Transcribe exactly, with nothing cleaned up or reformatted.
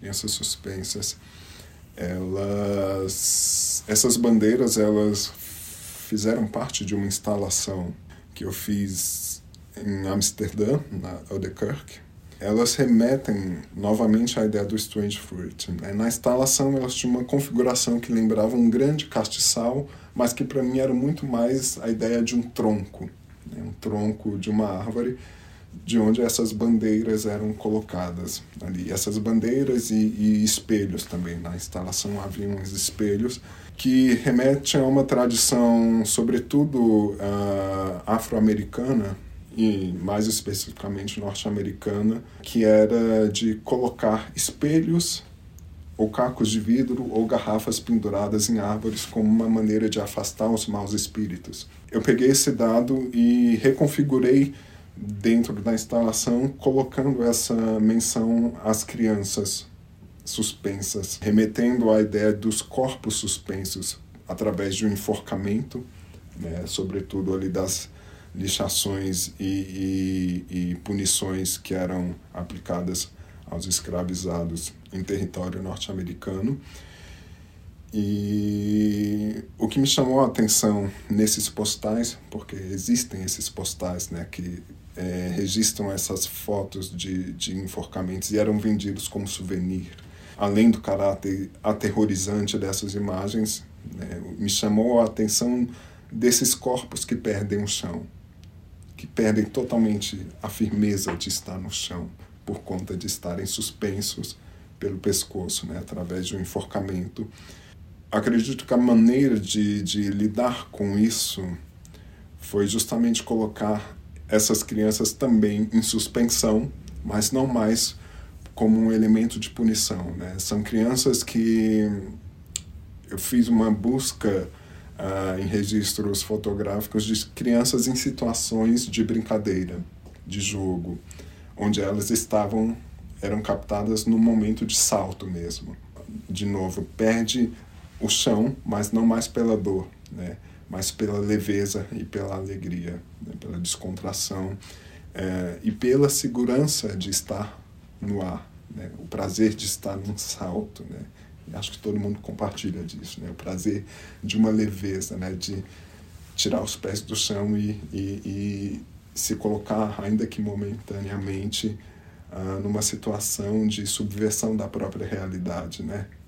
crianças suspensas. Elas, essas bandeiras, elas fizeram parte de uma instalação que eu fiz em Amsterdã, na Oudekerk. Elas remetem novamente à ideia do Strange Fruit. Na instalação, elas tinham uma configuração que lembrava um grande castiçal, mas que para mim era muito mais a ideia de um tronco, né? Um tronco de uma árvore, de onde essas bandeiras eram colocadas ali. Essas bandeiras e, e espelhos também. Na instalação havia uns espelhos que remetem a uma tradição, sobretudo uh, afro-americana, e mais especificamente norte-americana, que era de colocar espelhos ou cacos de vidro ou garrafas penduradas em árvores como uma maneira de afastar os maus espíritos. Eu peguei esse dado e reconfigurei dentro da instalação, colocando essa menção às crianças suspensas, remetendo à ideia dos corpos suspensos através de um enforcamento, né, sobretudo ali das lixações e, e, e punições que eram aplicadas aos escravizados em território norte-americano. E o que me chamou a atenção nesses postais, porque existem esses postais, né, que é, registram essas fotos de, de enforcamentos e eram vendidos como souvenir, além do caráter aterrorizante dessas imagens, né, me chamou a atenção desses corpos que perdem o chão, que perdem totalmente a firmeza de estar no chão, por conta de estarem suspensos pelo pescoço, né, através de um enforcamento. Acredito que a maneira de, de lidar com isso foi justamente colocar essas crianças também em suspensão, mas não mais como um elemento de punição, né? São crianças que eu fiz uma busca uh, em registros fotográficos de crianças em situações de brincadeira, de jogo, onde elas estavam, eram captadas no momento de salto mesmo. De novo, perde o chão, mas não mais pela dor, né? Mas pela leveza e pela alegria, né? Pela descontração é, e pela segurança de estar no ar, né? O prazer de estar num salto, né? E acho que todo mundo compartilha disso, né? O prazer de uma leveza, né? De tirar os pés do chão e, e, e se colocar, ainda que momentaneamente, uh, numa situação de subversão da própria realidade, né?